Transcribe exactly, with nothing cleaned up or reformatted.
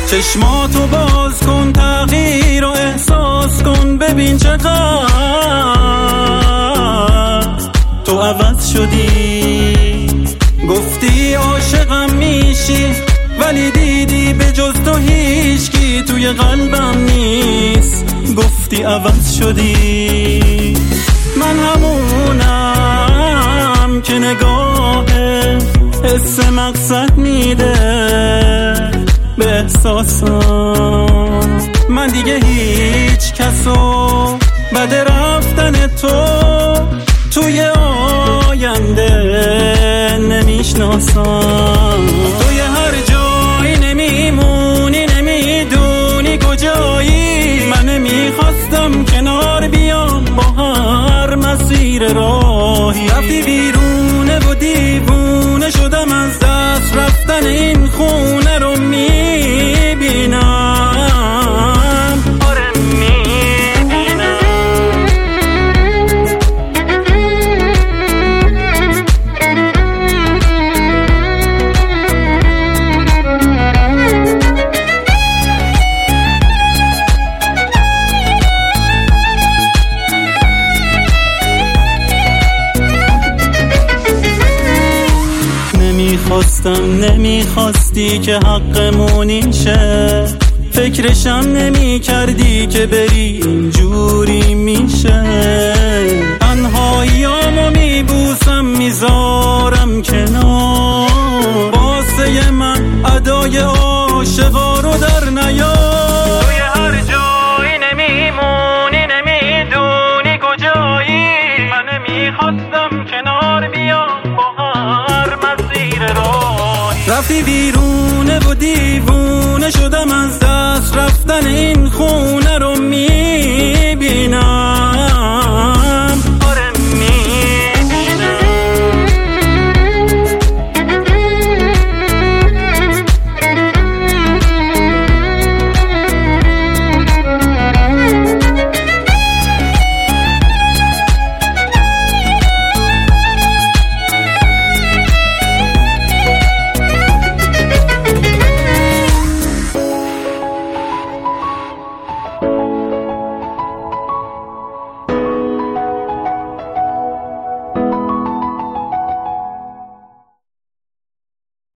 چشماتو باز کن، تغییر رو احساس کن، ببین چقدر تو عوض شدی. گفتی عاشقم میشی ولی دیدی به جز تو هیچکی توی قلبم نیست. گفتی عوض شدی. من همونم که نگاه حس مقصد میده به احساسم. من دیگه هیچ کسو بعد رفتن تو توی آینده نمیشناسم. توی هر جایی نمیمونی، نمیدونی کجایی. من نمیخواستم کنار بیام با هر مسیر راهی. رفتی بیرونه و دیوونه شدم از دست رفتن این خونه رو میبینم. آره میبینم. نمیخواستم نمیخواستی که حقمون شه، فکرشم نمی کردی که بری اینجوری میشه. تنهاییامو میبوسم میذارم کنار، واسه من ادای عاشقا رو در نیار. توی هر جایی نمیمونی، نمیدونی کجایی. من نمیخواستم کنار بیام با هر مسیر راهی. رفتی بیرونه و دیوونه شدم از دست رفتن این خونه رو میبینم.